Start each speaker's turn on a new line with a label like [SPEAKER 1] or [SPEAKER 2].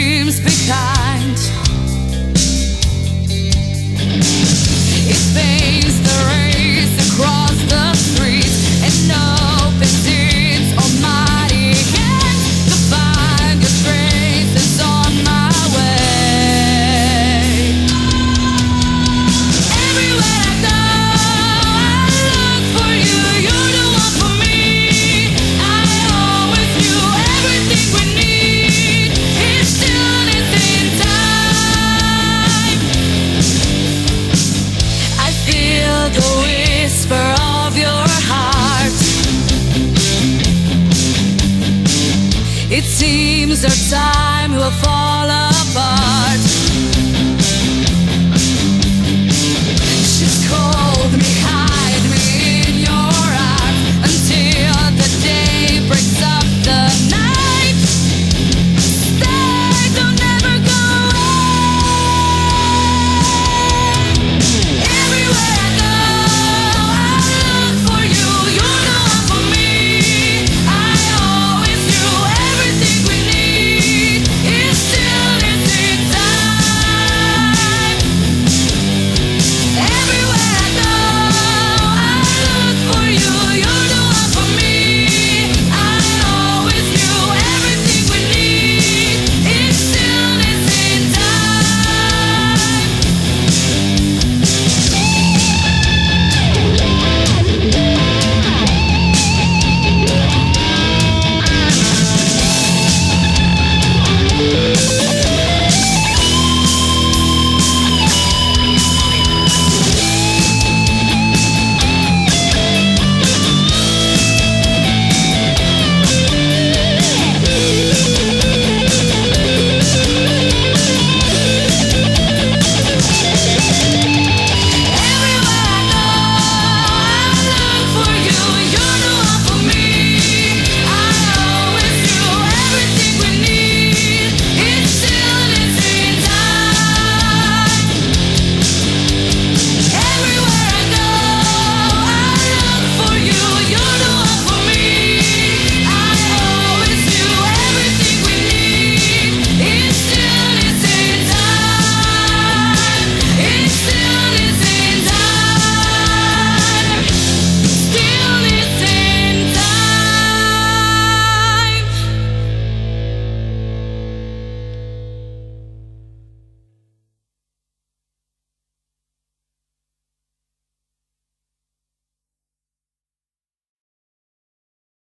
[SPEAKER 1] dreams behind. It paints the race across the streets and opens its almighty hands to find your traces on my way. Everywhere I go, I look for you. You're the one for me. I always knew everything we need is stillness in time. I feel the whisper of your heart. It seems our time